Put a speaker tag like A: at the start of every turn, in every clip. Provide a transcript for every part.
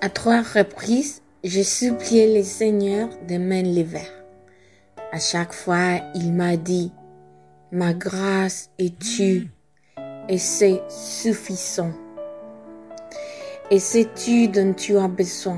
A: À 3 reprises, j'ai supplié le Seigneur de m'enlever. À chaque fois, il m'a dit, « Ma grâce est tue et c'est suffisant. Et c'est tu dont tu as besoin.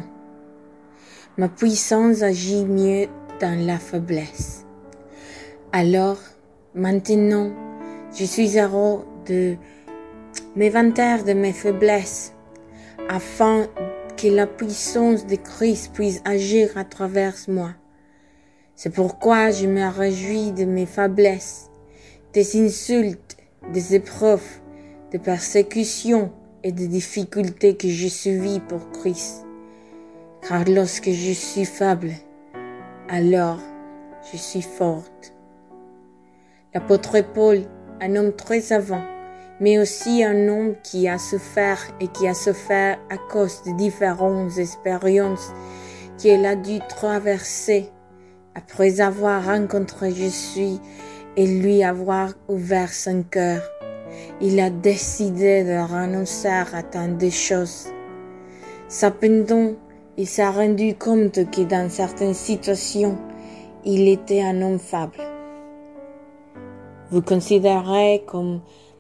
A: Ma puissance agit mieux dans la faiblesse. » Alors, maintenant, je suis heureux de me vanter de mes faiblesses, afin que la puissance de Christ puisse agir à travers moi. C'est pourquoi je me réjouis de mes faiblesses, des insultes, des épreuves, des persécutions et des difficultés que je subis pour Christ. Car lorsque je suis faible, alors je suis forte. L'apôtre Paul, un homme très savant, mais aussi un homme qui a souffert et qui a souffert à cause de différentes expériences qu'il a dû traverser après avoir rencontré Jésus et lui avoir ouvert son cœur. Il a décidé de renoncer à tant de choses. Cependant, il s'est rendu compte que dans certaines situations, il était un homme faible. Vous considérez comme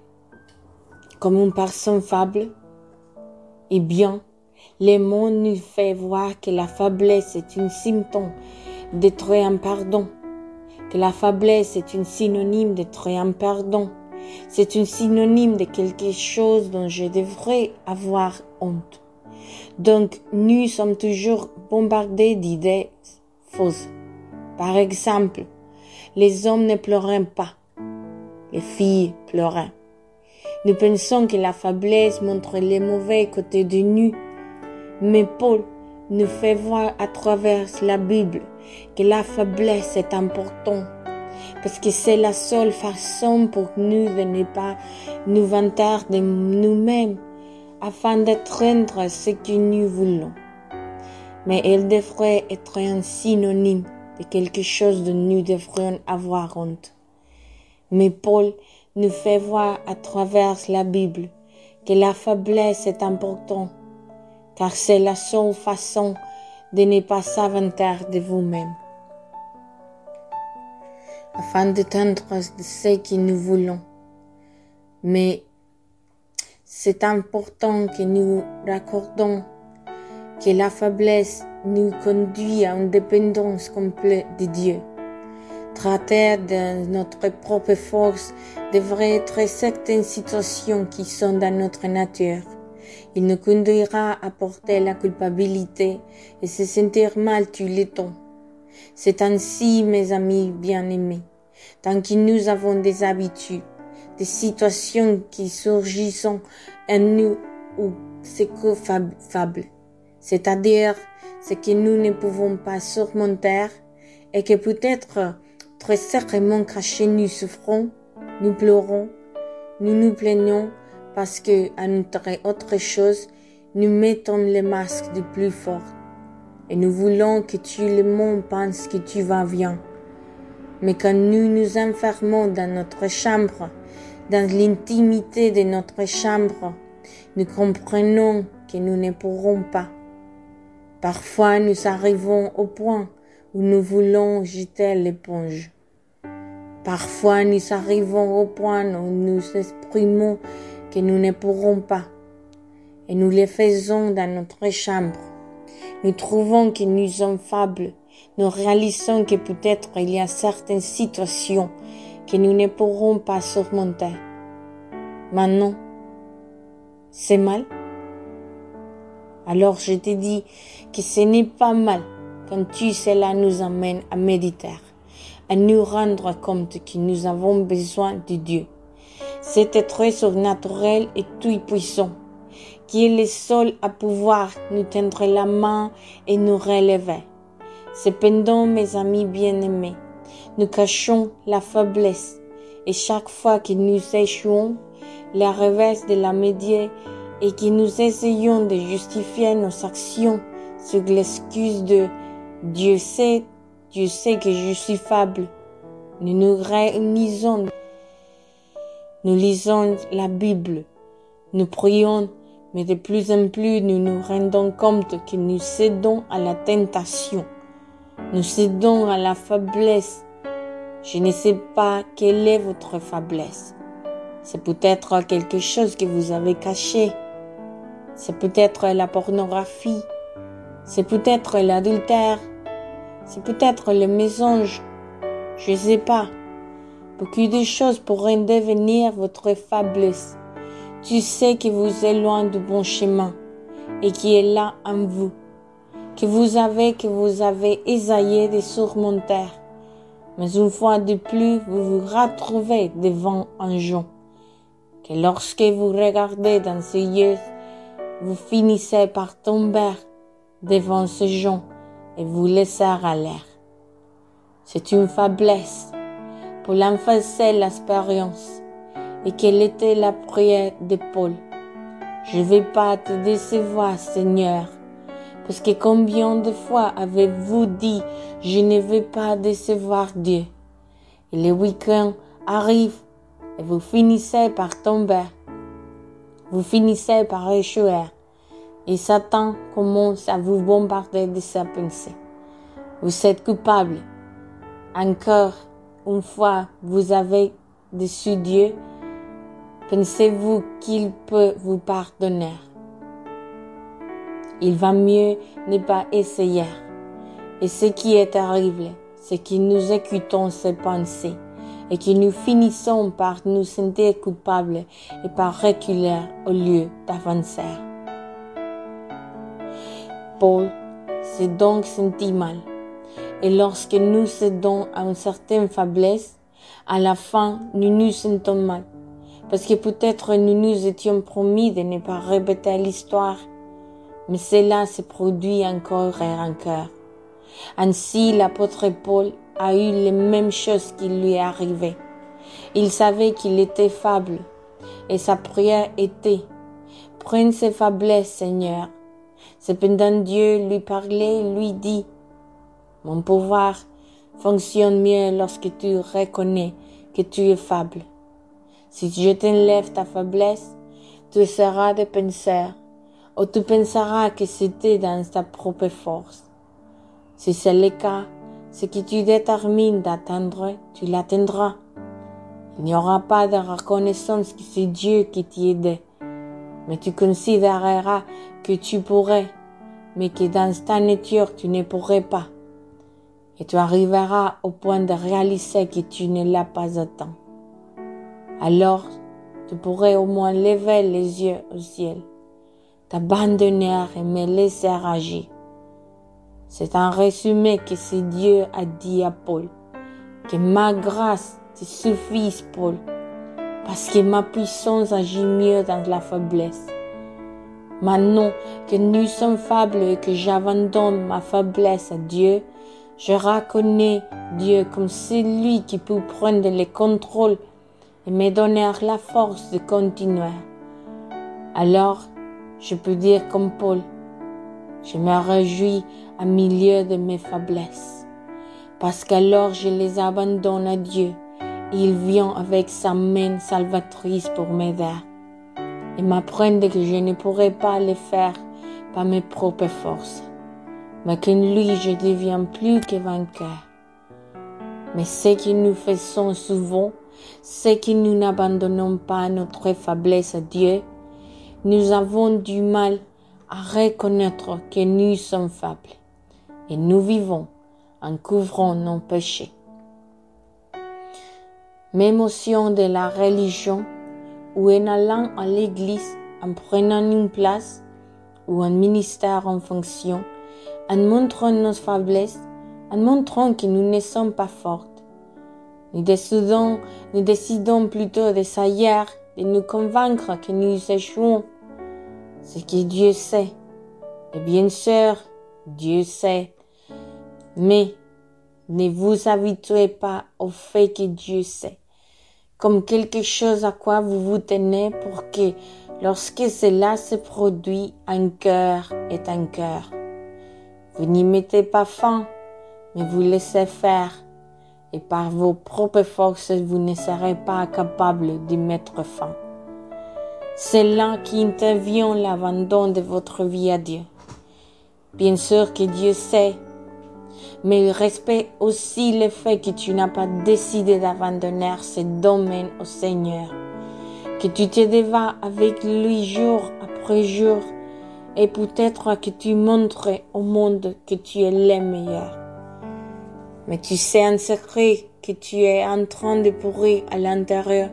A: une personne faible? Eh bien, le monde nous fait voir que la faiblesse est un symptôme d'être en pardon, que la faiblesse est un synonyme d'être en pardon. C'est un synonyme de quelque chose dont je devrais avoir honte. Donc, nous sommes toujours bombardés d'idées fausses. Par exemple, les hommes ne pleurent pas, les filles pleurent. Nous pensons que la faiblesse montre les mauvais côtés de nous, mais Paul nous fait voir à travers la Bible que la faiblesse est importante, parce que c'est la seule façon pour nous de ne pas nous vanter de nous-mêmes, afin d'atteindre ce que nous voulons. Mais elle devrait être un synonyme de quelque chose dont nous devrions avoir honte. Mais Paul nous fait voir à travers la Bible que la faiblesse est importante, car c'est la seule façon de ne pas s'inventer de vous-même. Afin d'atteindre ce que nous voulons. Mais c'est important que nous raccordons que la faiblesse nous conduit à une dépendance complète de Dieu. Traiter de notre propre force devrait être certaines situations qui sont dans notre nature. Il nous conduira à porter la culpabilité et se sentir mal tout le temps. C'est ainsi, mes amis bien-aimés, tant que nous avons des habitudes, des situations qui surgissent en nous ou ce que faible, c'est-à-dire ce que nous ne pouvons pas surmonter et que peut-être très certainement caché nous souffrons, nous pleurons, nous nous plaignons parce que, entre autres choses, nous mettons le masque du plus fort. Et nous voulons que tout le monde pense que tu vas bien. Mais quand nous nous enfermons dans notre chambre, dans l'intimité de notre chambre, nous comprenons que nous ne pourrons pas. Parfois, nous arrivons au point où nous voulons jeter l'éponge. Parfois, nous arrivons au point où nous exprimons que nous ne pourrons pas. Et nous le faisons dans notre chambre. Nous trouvons que nous sommes faibles. Nous réalisons que peut-être il y a certaines situations que nous ne pourrons pas surmonter. Maintenant, c'est mal? Alors je te dis que ce n'est pas mal quand cela nous amène à méditer, à nous rendre compte que nous avons besoin de Dieu. Cet être surnaturel et tout-puissant, qui est le seul à pouvoir nous tendre la main et nous relever. Cependant, mes amis bien-aimés, nous cachons la faiblesse et chaque fois que nous échouons, la revers de la médier et que nous essayons de justifier nos actions sur l'excuse de Dieu sait que je suis faible. Nous nous réunissons, nous lisons la Bible, nous prions, mais de plus en plus nous nous rendons compte que nous cédons à la tentation, nous cédons à la faiblesse. Je ne sais pas quelle est votre faiblesse. C'est peut-être quelque chose que vous avez caché. C'est peut-être la pornographie. C'est peut-être l'adultère. C'est peut-être le mensonge. Je ne sais pas. Beaucoup de choses pourraient devenir votre faiblesse. Tu sais que vous êtes loin du bon chemin et qui est là en vous, que vous avez essayé de surmonter. Mais une fois de plus, vous vous retrouvez devant un jonc, que lorsque vous regardez dans ses yeux, vous finissez par tomber devant ce jonc et vous laisser à l'air. C'est une faiblesse. Pour l'enfoncer l'expérience. Et quelle était la prière de Paul? Je ne vais pas te décevoir, Seigneur, parce que combien de fois avez-vous dit, je ne vais pas décevoir Dieu? Et le week-end arrive et vous finissez par tomber. Vous finissez par échouer. Et Satan commence à vous bombarder de sa pensée. Vous êtes coupable. Encore une fois, vous avez déçu Dieu. Pensez-vous qu'il peut vous pardonner? Il va mieux ne pas essayer. Et ce qui est terrible, c'est que nous écoutons ces pensées et que nous finissons par nous sentir coupables et par reculer au lieu d'avancer. Paul s'est donc senti mal. Et lorsque nous cédons à une certaine faiblesse, à la fin, nous nous sentons mal. Parce que peut-être nous nous étions promis de ne pas répéter l'histoire. Mais cela se produit encore et encore. Ainsi, l'apôtre Paul a eu les mêmes choses qui lui est arrivé. Il savait qu'il était faible. Et sa prière était, « Prends ses faiblesses, Seigneur. » Cependant, Dieu lui parlait et lui dit, mon pouvoir fonctionne mieux lorsque tu reconnais que tu es faible. Si je t'enlève ta faiblesse, tu seras de penseur, ou tu penseras que c'était dans ta propre force. Si c'est le cas, ce que tu détermines d'atteindre, tu l'atteindras. Il n'y aura pas de reconnaissance que c'est Dieu qui t'y aide, mais tu considéreras que tu pourrais, mais que dans ta nature tu ne pourrais pas. Et tu arriveras au point de réaliser que tu ne l'as pas atteint. Alors, tu pourrais au moins lever les yeux au ciel, t'abandonner et me laisser agir. C'est un résumé que ce Dieu a dit à Paul, que ma grâce te suffise, Paul, parce que ma puissance agit mieux dans la faiblesse. Maintenant que nous sommes faibles et que j'abandonne ma faiblesse à Dieu, je reconnais Dieu comme celui qui peut prendre le contrôle et me donner la force de continuer. Alors, je peux dire comme Paul, je me réjouis au milieu de mes faiblesses, parce qu'alors je les abandonne à Dieu et il vient avec sa main salvatrice pour m'aider et m'apprendre que je ne pourrai pas le faire par mes propres forces, mais qu'en lui je deviens plus que vainqueur. Mais ce que nous faisons souvent, c'est que nous n'abandonnons pas notre faiblesse à Dieu. Nous avons du mal à reconnaître que nous sommes faibles et nous vivons en couvrant nos péchés. Même au sein de la religion, ou en allant à l'église, en prenant une place ou un ministère en fonction, en montrant nos faiblesses, en montrant que nous ne sommes pas fortes. Nous décidons plutôt d'essayer de nous convaincre que nous échouons. Ce que Dieu sait, et bien sûr, Dieu sait, mais ne vous habituez pas au fait que Dieu sait, comme quelque chose à quoi vous vous tenez pour que, lorsque cela se produit, un cœur est un cœur. Vous n'y mettez pas fin, mais vous laissez faire, et par vos propres forces, vous ne serez pas capable d'y mettre fin. C'est là qu'intervient l'abandon de votre vie à Dieu. Bien sûr que Dieu sait, mais il respecte aussi le fait que tu n'as pas décidé d'abandonner ce domaine au Seigneur, que tu te débats avec lui jour après jour, et peut-être que tu montres au monde que tu es le meilleur. Mais tu sais en secret que tu es en train de pourrir à l'intérieur.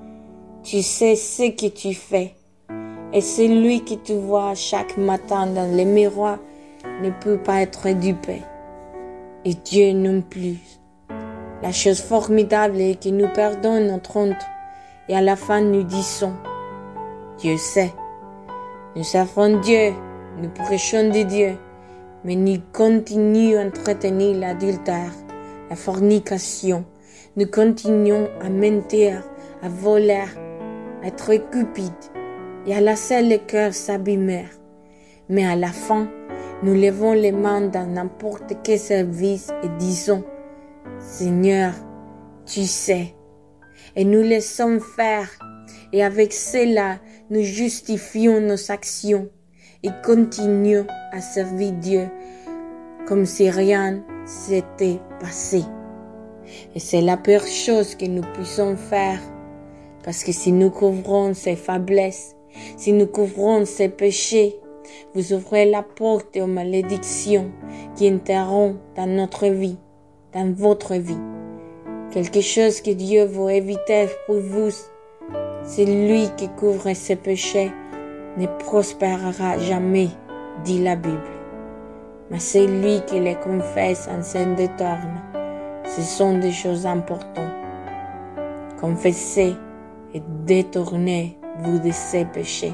A: Tu sais ce que tu fais. Et celui que tu vois chaque matin dans le miroir ne peut pas être dupé. Et Dieu non plus. La chose formidable est que nous perdons notre honte. Et à la fin nous disons, Dieu sait. Nous servons Dieu, nous prêchons de Dieu, mais nous continuons à entretenir l'adultère, la fornication. Nous continuons à mentir, à voler, à être cupides et à laisser le cœur s'abîmer. Mais à la fin, nous levons les mains dans n'importe quel service et disons, Seigneur, tu sais. Et nous laissons faire. Et avec cela, nous justifions nos actions et continuons à servir Dieu comme si rien s'était passé. Et c'est la pire chose que nous puissions faire, parce que si nous couvrons ces faiblesses, si nous couvrons ces péchés, vous ouvrez la porte aux malédictions qui entreront dans notre vie, dans votre vie. Quelque chose que Dieu veut éviter pour vous, c'est lui qui couvre ses péchés, ne prospérera jamais, dit la Bible. Mais c'est lui qui les confesse en s'en détourne. Ce sont des choses importantes. Confessez et détournez-vous de ces péchés.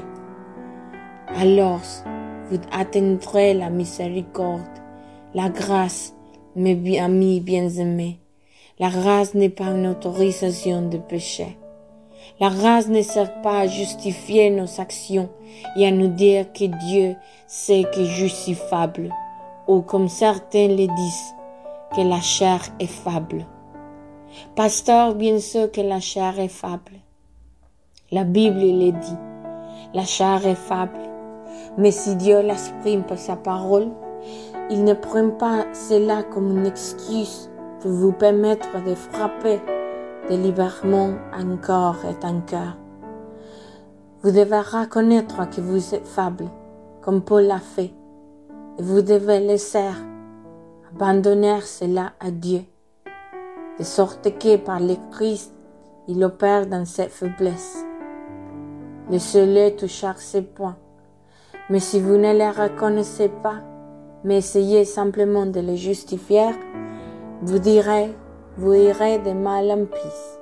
A: Alors, vous atteindrez la miséricorde, la grâce, mes amis bien-aimés. La grâce n'est pas une autorisation de péché. La grâce ne sert pas à justifier nos actions et à nous dire que Dieu sait que je suis faible, ou comme certains le disent, que la chair est faible. Pasteur, bien sûr que la chair est faible. La Bible le dit, la chair est faible. Mais si Dieu l'exprime par sa parole, il ne prend pas cela comme une excuse pour vous permettre de frapper délibérément encore et encore. Vous devez reconnaître que vous êtes faible, comme Paul l'a fait, et vous devez laisser abandonner cela à Dieu, de sorte que par le Christ, il opère dans cette faiblesse. Laissez-le toucher ces points. Mais si vous ne les reconnaissez pas, mais essayez simplement de les justifier, vous irez de mal en pis.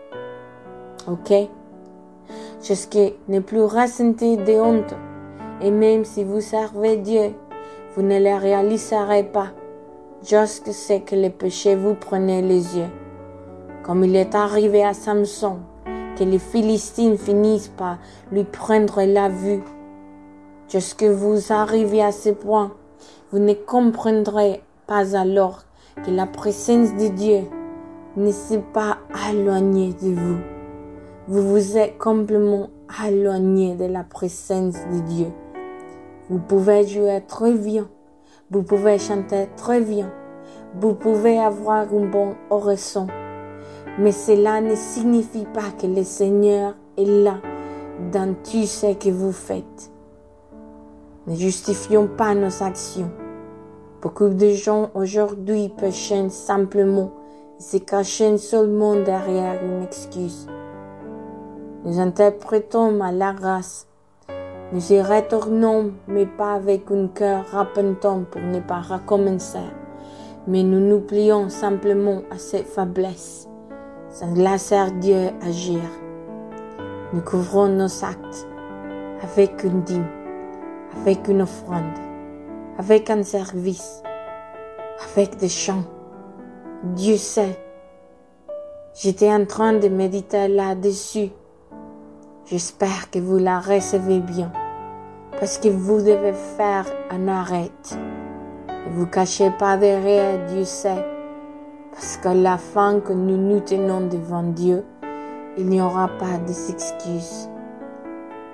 A: Ok? Jusqu'à ne plus ressentir de honte. Et même si vous servez Dieu, vous ne le réaliserez pas. Jusqu'à ce que le péché vous prenne les yeux. Comme il est arrivé à Samson, que les Philistins finissent par lui prendre la vue. Jusque vous arrivez à ce point, vous ne comprendrez pas alors que la présence de Dieu ne s'est pas éloignée de vous. Vous vous êtes complètement éloigné de la présence de Dieu. Vous pouvez jouer très bien, vous pouvez chanter très bien, vous pouvez avoir un bon horizon, mais cela ne signifie pas que le Seigneur est là dans tout ce que vous faites. Ne justifions pas nos actions. Beaucoup de gens aujourd'hui péchent simplement et se cachent seulement derrière une excuse. Nous interprétons mal la grâce. Nous y retournons, mais pas avec un cœur repentant pour ne pas recommencer. Mais nous nous plions simplement à cette faiblesse, sans laisser Dieu agir. Nous couvrons nos actes avec une dîme, avec une offrande, avec un service, avec des chants. Dieu sait. J'étais en train de méditer là-dessus. J'espère que vous la recevez bien, parce que vous devez faire un arrêt. Ne vous cachez pas derrière Dieu sait, parce qu'à la fin que nous nous tenons devant Dieu, il n'y aura pas d'excuses.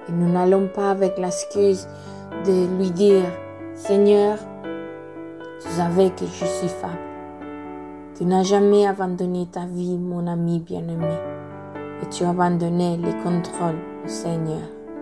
A: Et nous n'allons pas avec l'excuse de lui dire, Seigneur, tu savais que je suis faible. Tu n'as jamais abandonné ta vie, mon ami bien-aimé. Et tu as abandonné les contrôles au Seigneur.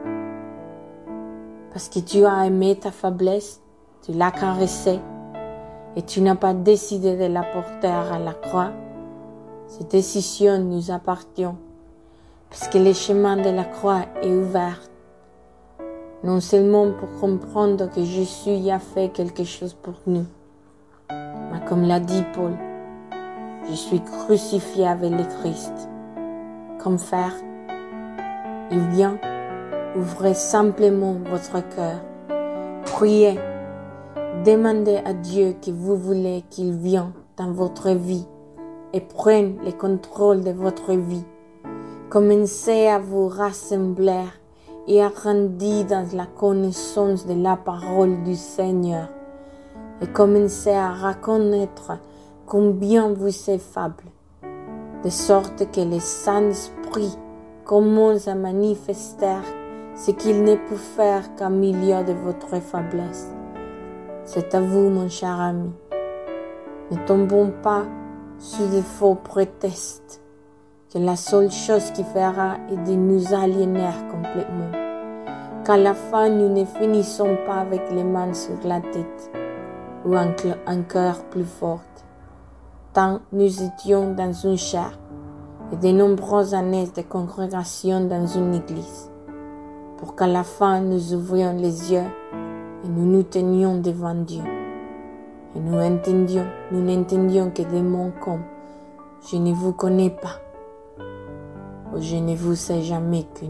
A: Parce que tu as aimé ta faiblesse, tu l'as caressée et tu n'as pas décidé de la porter à la croix. Cette décision nous appartient parce que le chemin de la croix est ouvert. Non seulement pour comprendre que Jésus a fait quelque chose pour nous, mais comme l'a dit Paul, je suis crucifié avec le Christ. Comme faire, il vient, ouvrez simplement votre cœur, priez, demandez à Dieu que vous voulez qu'il vienne dans votre vie et prenne le contrôle de votre vie. Commencez à vous rassembler et à grandir dans la connaissance de la parole du Seigneur et commencez à reconnaître combien vous êtes faible, de sorte que le Saint-Esprit commence à manifester ce qu'il ne peut faire qu'au milieu de votre faiblesse. C'est à vous, mon cher ami. Ne tombons pas sous de faux prétextes, que la seule chose qui fera est de nous aliéner complètement. Qu'à la fin, nous ne finissons pas avec les mains sur la tête ou un cœur plus fort. Tant nous étions dans une chair et de nombreuses années de congrégation dans une église, pour qu'à la fin nous ouvrions les yeux et nous nous tenions devant Dieu. Et nous n'entendions que des mots comme « Je ne vous connais pas » ou « Je ne vous ai jamais connu ».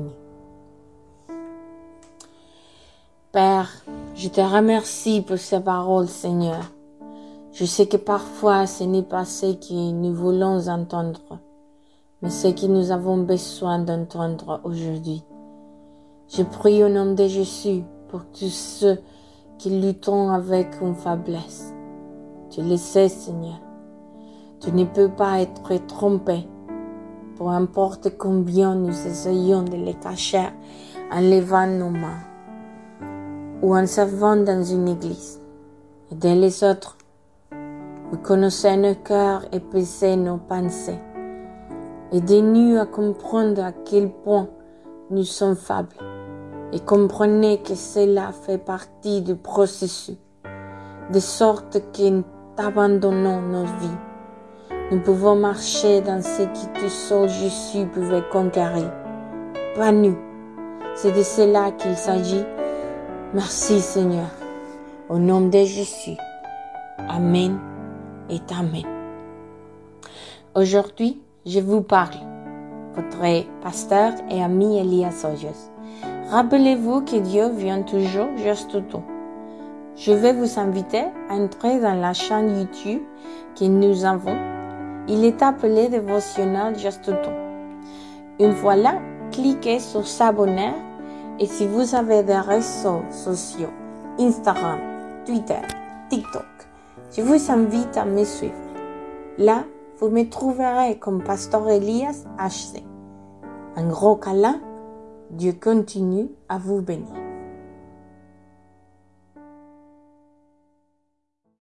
A: Père, je te remercie pour ces paroles, Seigneur. Je sais que parfois ce n'est pas ce que nous voulons entendre, mais ce que nous avons besoin d'entendre aujourd'hui. Je prie au nom de Jésus pour tous ceux qui luttent avec une faiblesse. Tu le sais, Seigneur. Tu ne peux pas être trompé. Peu importe combien nous essayons de les cacher en levant nos mains ou en servant dans une église. Aidez les autres. Vous connaissez nos cœurs et pesez nos pensées. Aidez-nous à comprendre à quel point nous sommes faibles et comprenez que cela fait partie du processus, de sorte qu'en abandonnant nos vies, nous pouvons marcher dans ce que tout seul Jésus pouvait conquérir. Pas nous. C'est de cela qu'il s'agit. Merci Seigneur. Au nom de Jésus. Amen et Amen. Aujourd'hui, je vous parle. Votre pasteur et ami Elias Hoyos. Rappelez-vous que Dieu vient toujours juste au temps. Je vais vous inviter à entrer dans la chaîne YouTube que nous avons. Il est appelé Dévotionnel Juste au temps. Une fois là, cliquez sur s'abonner et si vous avez des réseaux sociaux, Instagram, Twitter, TikTok, je vous invite à me suivre. Là, vous me trouverez comme Pasteur Elias HC. Un gros câlin, Dieu continue à vous bénir.